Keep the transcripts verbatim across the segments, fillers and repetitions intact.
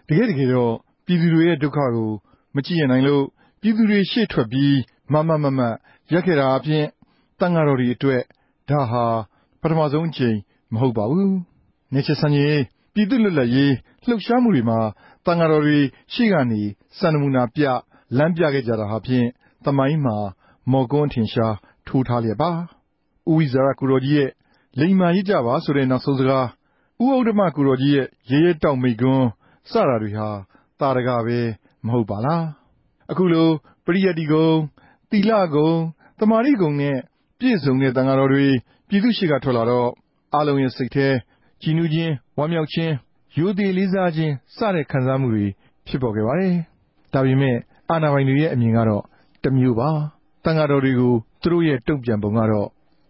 တကယ်တကယ်တော့ပြည်သူတွေရဲ့ဒုက္ခကိုမကြည့်ရနိုင်လို့ပြည်သူတွေရှေ့ထွက်ပြီးမမမမရက်ခဲ့တာအပြင်တန်ဃာတော်တွေအတွက်ဒါဟာပထမဆုံးအကြိမ်မဟုတ်ပါဘူး။နေချက်ဆန်းကြီးပြည်သူလွတ်လပ်ရေးလှုပ်ရှားမှုတွေမှာတန်ဃာတော်တွေရှေ့ကနေစံနမူနာပြလမ်းပြခဲ့ကြတာဟာဖြင့်သမိုင်းမှာမော်ကွန်းထင်ရှားထိုးထားလျက်ပါ။ဦးဝိဇာရကိုတော်ကြီးရဲ့လိမ္မာရေးကြပါဆိုတဲ့နောက်ဆုံးစကားဦးဥဒ္ဓမကိုတော်ကြီးရဲ့ရဲရဲတောက်မိကွန်းစတာတွေဟာတာရကပဲမဟုတ်ပါလား။အခုလိုပရိယတ္တိကုံသီလကုံသမာဓိကုံနဲ့ပြည့်စုံတဲ့တန်ဃာတော်တွေပြည်သူရှိကထွက်လာတော့အလုံးရဲ့စိတ်ထဲကြည်နူးခြင်းဝမ်းမြောက်ခြင်းရိုသေလေးစားခြင်းစတဲ့ခံစားမှုတွေဖြစ်ပေါ်ခဲ့ပါတယ်။ဒါပေမဲ့အာဏာပိုင်တွေရဲ့အမြင်ကတော့တစ်မျိုးပါ။တန်ဃာတော်တွေကိုသူတို့ရဲ့တုံ့ပြန်ပုံကတော့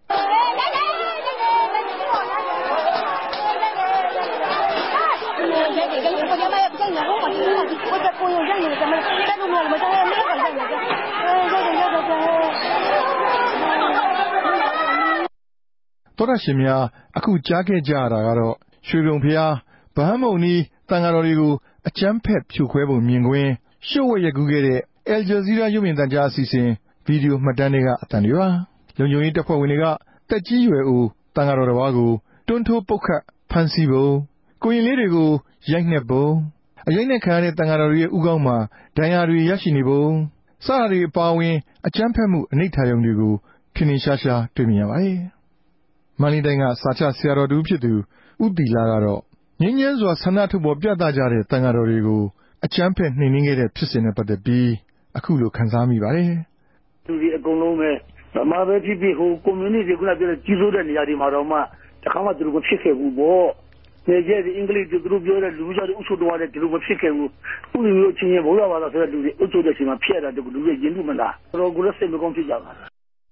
သောတာရှင်များအခုကြားခဲ့ကြရတာကတော့ရွှေဘုံဖျားဗဟန်းမုံနီးတန်ဃာတော်တွေကိုအကြမ်းဖက်ဖြိုခွဲပုံမြင်ကွင်းရှုပ်ဝက်ရကူးခဲ့တဲ့ Al Jazeera ရုပ်မြင်သံကြားအစီအစဉ်ဗီဒီယိုမှတ်တမ်းတွေကအသံတွေပါလုံခြုံရေးတပ်ဖွဲ့ဝင်တွေကတက်ကြီးရွယ်အိုတန်ဃာတော်တစ်ပါးကိုတွန်းထိုးပုတ်ခတ်ဖမ်းဆီးပုံကိုရင်လေးတွေကိုရိုက်နှက်ပုံအရိုက်နှက်ခံရတဲ့တန်ဃာတော်တွေရဲ့ဥကောင်းမှာဒဏ်ရာတွေရရှိနေပုံစတာတွေအပါအဝင်အကြမ်းဖက်မှုအနိဋ္ဌာရုံတွေကိုထင်ထင်ရှားရှားတွေ့မြင်ရပါတယ်မန္တလေးတိုင်းကစာချဆရာတော်တူဖြစ်သူဦးတီလာကတော့ငြင်းငြင်းစွာဆန္ဒထုတ်ပေါ်ပြသကြတဲ့တန်ဃာတော်တွေကိုအကြမ်းဖက်နှိမ်နင်းခဲ့တဲ့ဖြစ်စဉ်နဲ့ပတ်သက်ပြီးအခုလိုခန်းစားမိပါတယ်သူဒီအကုန်လုံးပဲအမှားပဲဖြစ်ဖြစ်ဟို community ကလည်းကြီးစိုးတဲ့နေရာတွေမှာတော့မှတခါမှသူတို့မဖြစ်ခဲ့ဘူးပေါ့နေကျတဲ့အင်္ဂလိပ်သူတို့ပြောတဲ့လူကြီးတွေအုပ်ချုပ်တော်တဲ့ဒီလိုမဖြစ်ခဲ့ဘူးဥပဒေချင်းချင်းဘုရားဘာသာဆိုတဲ့လူတွေအုပ်ချုပ်တဲ့အချိန်မှာဖြစ်ရတာတူလူတွေရင်မှုမလားတော်ကိုလည်းစိတ်မကောင်းဖြစ်ကြပါလား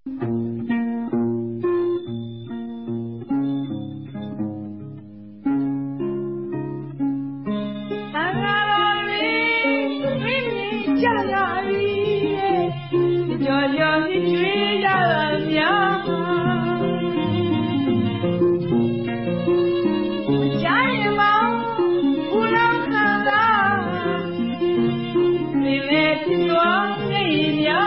Yo yo ni chida la mia Jai ma ula khala Ni le twa ni ya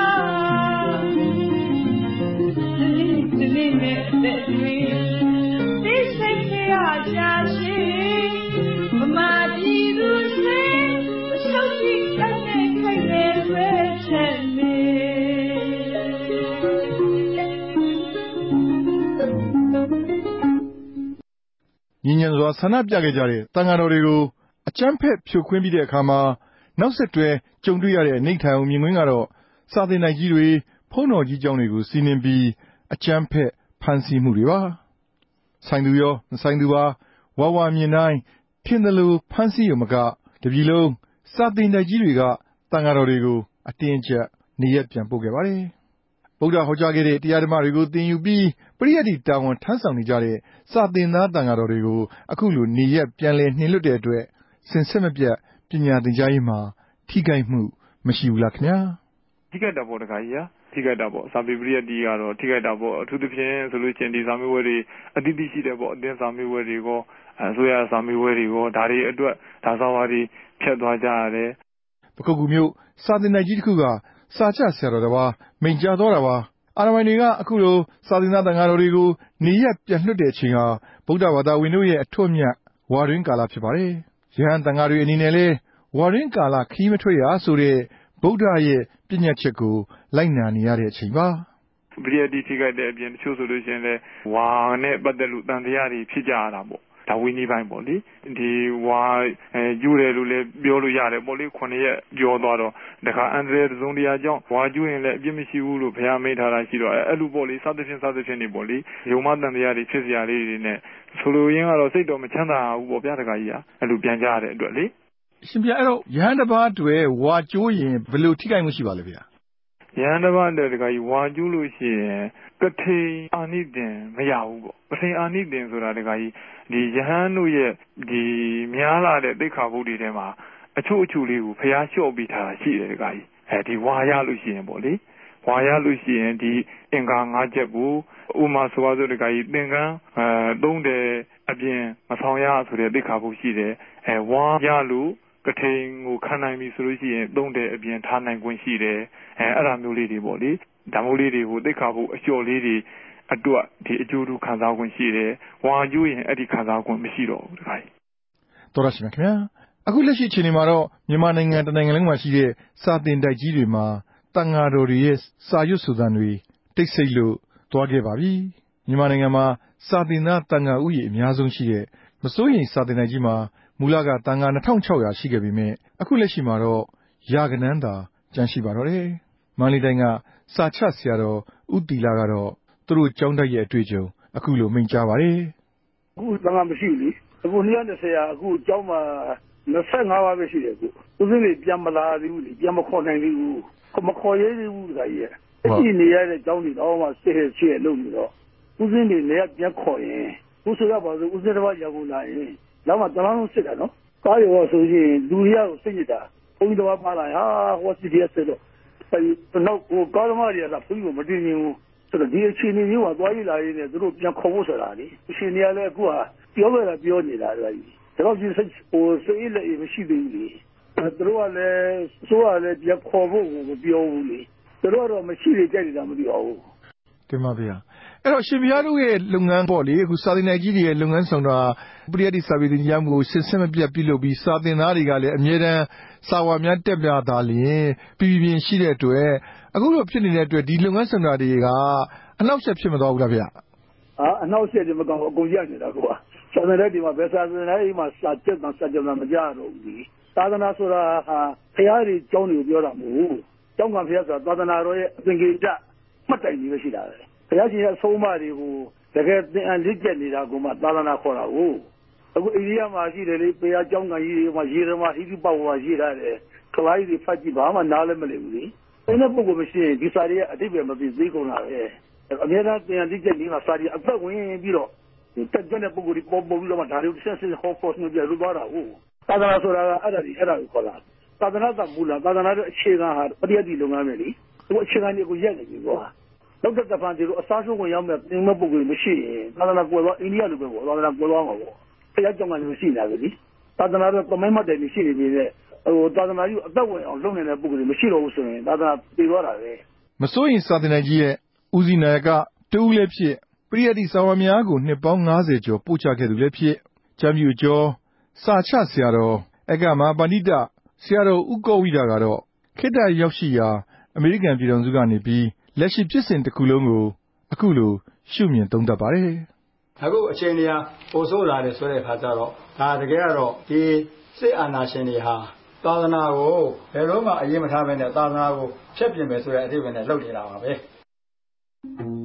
Ni ni me de ni This is ya ja shi Ma di du se so shi ka ne kai ne we chen me ညီညွတ်စွာဆန္ဒပြခဲ့ကြတဲ့တန်ဃာတော်တွေကိုအကြမ်းဖက်ဖြိုခွင်းပြီးတဲ့အခါမှာနောက်ဆက်တွဲကြုံတွေ့ရတဲ့အနေထိုင်အောင်မြင်ကွင်းကတော့စာသင်တိုက်ကြီးတွေဖုံးတော်ကြီးကျောင်းတွေကိုစီးနင်းပြီးအကြမ်းဖက်ဖမ်းဆီးမှုတွေပါဆိုင်သူရောမဆိုင်သူပါဝါဝါမြင်တိုင်းထင်တယ်လို့ဖမ်းဆီးရုံမကတပြည်လုံးစာသင်တိုက်ကြီးတွေကတန်ဃာတော်တွေကိုအတင်းအကျပ်နေရက်ပြန်ပို့ခဲ့ပါတယ်ဗုဒ္ဓဟောကြားခဲ့တဲ့တရားဓမ္မတွေကိုသင်ယူပြီးပရိယတ္တိတာဝန်ထမ်းဆောင်နေကြတဲ့စာသင်သားတန်ဃာတော်တွေကိုအခုလိုနေရက်ပြန်လည်နှင်လွတ်တဲ့အတွက်စင်စစ်မပြတ်ပညာသင်ကြားရေးမှာထိခိုက်မှုမရှိဘူးလားခင်ဗျာထိခိုက်တာပေါ့တခါကြီးဟာထိခိုက်တာပေါ့စာပေပရိယတ္တိကတော့ထိခိုက်တာပေါ့အထူးသဖြင့်ဆိုလို့ချင်းဒီစာမေးပွဲတွေအတိအကျရှိတယ်ပေါ့အတင်းစာမေးပွဲတွေကိုအစိုးရစာမေးပွဲတွေကိုဒါတွေအတွက်ဒါစာဝါတွေဖြတ်သွားကြရတယ်ပခုက္ကူမြို့စာသင်တိုက်ကြီးတစ်ခုကစာချဆရာတော်တစ်ပါးမိန့်ကြားတော်တာပါအာရမိုင်တွေကအခုလိုစာသင်သားတန်ဃာတော်တွေကိုနေရက်ပြန်လွှတ်တဲ့အချိန်ဟာဗုဒ္ဓဘာသာဝင်တို့ရဲ့အထွတ်အမြတ်ဝါတွင်ကာလဖြစ်ပါတယ်ယဟန်တန်ဃာတွေအနေနဲ့လည်းဝါတွင်ကာလခီးမထွက်ရဆိုတဲ့ဗုဒ္ဓရဲ့ပြညတ်ချက်ကိုလိုက်နာနေရတဲ့အချိန်ပါပရိယတ္တိထိခိုက်တဲ့အပြင်တချို့ဆိုလို့ရှိရင်လည်းဝါနဲ့ပတ်သက်လို့တန်တရားတွေဖြစ်ကြရတာပေါ့ဒါဝိနည်းပိုင်းပေါ့လေဒီဝါအဲကျူးတယ်လို့လည်းပြောလို့ရတယ်ပေါ့လေခုနှစ်ရက်ပြောသွားတော့တခါအန္တရာယ်သုံးတရားကြောင့်ဝါကျူးရင်လည်းအပြစ်မရှိဘူးလို့ဘုရားမိန့်ထားတာရှိတော့အဲ့လိုပေါ့လေစသဖြင့်စသဖြင့်နေပေါ့လေယုံမတန်တရားတွေဖြစ်စရာလေးတွေနဲ့ဆိုလိုရင်းကတော့စိတ်တော်မချမ်းသာဘူးပေါ့ဗျာတခါကြီးကအဲ့လိုပြန်ကြရတဲ့အတွက်လေရှင်ဗျာအဲ့တော့ယဟန်တစ်ပါးတွေဝါကျိုးရင်ဘယ်လိုထိခိုက်မှုရှိပါလဲဗျာယဟန်တစ်ပါးတဲ့တခါကြီးဝါကျူးလို့ရှိရင်ကထိန်အာနိသင်မရဘူးပေါ့ကထိန်အာနိသင်ဆိုတာတခါကြီးဒီယဟန်တို့ရဲ့ဒီများလာတဲ့သိက္ခာပုဒ်တွေထဲမှာအချို့အချို့လေးကိုဖျားလျှော့ပြီးထားတာရှိတယ်တခါကြီးအဲဒီဝါရလို့ရှိရင်ပေါ့လေဝါရလို့ရှိရင်ဒီအင်္ဂါ၅ချက်ကိုဥမာဆိုပါစို့တခါကြီးသင်္ကန်းအဲသုံးတယ်အပြင်မဆောင်ရဆိုတဲ့သိက္ခာပုဒ်ရှိတယ်အဲဝါရလို့ကကထိန်ကိုခံနိုင်ပြီဆိုလို့ရှိရင်သုံးတဲ့အပြင်ထားနိုင်ခွင့်ရှိတယ်အဲအဲ့ဒါမျိုးလေးတွေပေါ့လေဒါမျိုးလေးတွေကိုသိခါဖို့အကျော်လေးတွေအတွက်ဒီအကျိုးတူခံစားခွင့်ရှိတယ်ဝါကျိုးရင်အဲ့ဒီခံစားခွင့်မရှိတော့ဘူးတခါကြီးတော်ရရှိမြခင်ဗျာအခုလက်ရှိအချိန်ဒီမှာတော့မြန်မာနိုင်ငံတနိုင်ငံလုံးမှာရှိတဲ့စာသင်တိုက်ကြီးတွေမှာတန်ဃာတော်တွေရဲ့စာရွတ်ဆိုသံတွေတိတ်ဆိတ်လို့သွားခဲ့ပါပြီမြန်မာနိုင်ငံမှာစာသင်သားတန်ဃာဥယျာဉ်အများဆုံးရှိတဲ့မစိုးရိမ်စာသင်တိုက်ကြီးမှာမူလကတန်ဃာနှစ်ထောင်ခြောက်ရာရှိခဲ့ပေမဲ့အခုလက်ရှိမှာတော့ရာဂဏန်းသာကျန်ရှိပါတော့တယ်မန္တလေးတိုင်းကစာချဆရာတော်ဦးတီလာကတော့သူတို့ကျောင်းတိုက်ရဲ့အတွေ့အကြုံအခုလိုမိန့်ကြားပါတယ်အခုတန်ဃာမရှိဘူးလေအခုနှစ်နှစ်ဆရာအခုကျောင်းမှာနှစ်ဆယ့်ငါးပါးပဲရှိတယ်အခုဦးစင်းတွေပြန်မလာသေးဘူးလေပြန်မခေါ်နိုင်သေးဘူးမခေါ်ရသေးဘူးတခါကြီးအကြည့်နေရတဲ့ကျောင်းတွေတော့မှစစ်ဟဲ့ချစ်လို့နေတော့ဦးစင်းတွေလည်းပြန်ခေါ်ရင်ဦးဆိုရပါဆိုဦးစင်းတစ်ပါးရကုန်လာရင်နောက်မှတလားလုံးစစ်တာနော်ကားရောဆိုရင်လူရကိုစိတ်ညစ်တာဘုန်းကြီးတစ်ပါးပါလာဟာဟောစီဒီအက်စ်တော့အဲဒီနောက်ကိုကားသမားတွေကဘုန်းကြီးကိုမတင်ရင်ဘူးဆိုတော့ဒီအချိန်မျိုးကသွားရလာရင်းနဲ့သူတို့ပြန်ခေါ်ဖို့ဆိုတာလေအချိန်တွေကလည်းအခုဟာပြောရတာပြောနေတာတခါကြီးဒါတော့ဒီစိတ်ဟိုစိတ်လည်းမရှိသေးဘူးလေသူတို့ကလည်းဆိုရလည်းပြန်ခေါ်ဖို့ကိုမပြောဘူးလေသူတို့ကတော့မရှိသေးကြတယ်မသိပါဘူးတင်ပါဗျာအဲ့တော့ရှင်ဘုရားတို့ရဲ့လုပ်ငန်းပေါ့လေအခုစာသင်တိုက်ကြီးတွေရဲ့လုပ်ငန်းဆောင်တာပရိယတ်တိစာပေသင်ကြားမှုကိုဆင်ဆက်မပြတ်ပြုလုပ်ပြီးစာသင်သားတွေကလည်းအမြဲတမ်းစာဝါများတက်ပြတာလျင်ပြည်ပြင်းရှိတဲ့အတွက်အခုလိုဖြစ်နေတဲ့အတွက်ဒီလုပ်ငန်းဆောင်တာတွေကအနောက်ဆက်ဖြစ်မသွားဘူးလားဗျာဟာအနောက်ဆက်တယ်မကောင်းအကုန်ရနေတာကွာစာသင်တိုက်ဒီမှာဘယ်စာသင်တိုက်ဒီမှာစာချက်တာစာချက်တာမကြတော့ဘူးသာသနာဆိုတာဟာဘုရားကြီးကျောင်းတွေကိုပြောတာမဟုတ်ဘူးကျောင်းကဘုရားဆိုတာသာသနာတော်ရဲ့အသင်္ကေတမှတ်တိုင်ကြီးပဲရှိတာပဲဘုရားရှင်ရဲ့အဆုံးအမတွေကိုတကယ်သင်အလက်ကျက်နေတာကမှသာသနာခေါ်တာကိုအခုအိန္ဒိယမှာရှိတယ်လေဘုရားကျောင်းကကြီးတွေမှာရေရမဟိတိပဝါရှိတာတယ်ခလိုင်းတွေဖတ်ကြည့်ဘာမှနားလည်းမလည်ဘူးလေအဲ့ဒီပုဂ္ဂိုလ်မရှိရင်ဒီစာတွေရဲ့အတိတ်ပဲမသိသေးကုန်တာပဲအများအားသင်အလက်ကျက်နေတာစာတွေအသက်ဝင်ပြီးတော့တက်ကြတဲ့ပုဂ္ဂိုလ်တွေပေါ်ပေါ်ပြီးတော့မှဒါတွေကိုဆက်ဆက်ဟောဖို့ညွှန်ပြလို့သွားတာဟုတ်သာသနာဆိုတာကအဲ့ဒါဒီအဲ့ဒါကိုခေါ်တာသာသနာ့မူလသာသနာ့အခြေခံဟာပရိယတ်တိလုပ်ငန်းပဲလေသူအခြေခံတွေကိုရက်နေပြီကွာနောက်တဲ့တဖန်ဒီလိုအစားဆုံးဝင်ရောက်မဲ့သင်မဲ့ပုဂ္ဂိုလ်မရှိရင်သာသနာကွယ်သွားအိန္ဒိယလိုပဲပေါ့သာသနာကွယ်သွားမှာပေါ့ဘုရားကျောင်းကလည်းရှိနေတာပဲလေသာသနာတော့တမိုင်းမှတ်တယ်ရှိနေပြီလေဟိုသာသနာကြီးအသက်ဝင်အောင်လုပ်နေတဲ့ပုဂ္ဂိုလ်မရှိတော့ဘူးဆိုရင်သာသနာပြေသွားတာပဲမစိုးရင်စာသင်တိုက်ကြီးရဲ့ဦးစီးနာယကတူးလည်းဖြစ်ပရိယတ်တိစာဝါများကိုနှစ်ပေါင်းငါးဆယ်ကျော်ပို့ချခဲ့သူလည်းဖြစ်ကျမ်းပြူကျော်စာချဆရာတော်အကမပဏိတဆရာတော်ဦးကောဝိဒကတော့ခေတ္တရောက်ရှိရာအမေရိကန်ပြည်ထောင်စုကနေပြီးလက်ရှိဖြစ်စဉ်တစ်ခုလုံးကိုအခုလိုရှုမြင်သုံးသပ်ပါတယ်အခုအချိန်ကြီးပိုဆိုးလာတယ်ဆိုတဲ့အခါကျတော့ဒါတကယ်ကတော့ဒီစစ်အာဏာရှင်တွေဟာသာသနာကိုဘယ်တော့မှအရေးမထားဘဲနဲ့သာသနာကိုဖျက်ပြင်မယ်ဆိုတဲ့အဓိပ္ပာယ်နဲ့လှုပ်နေတာပါပဲ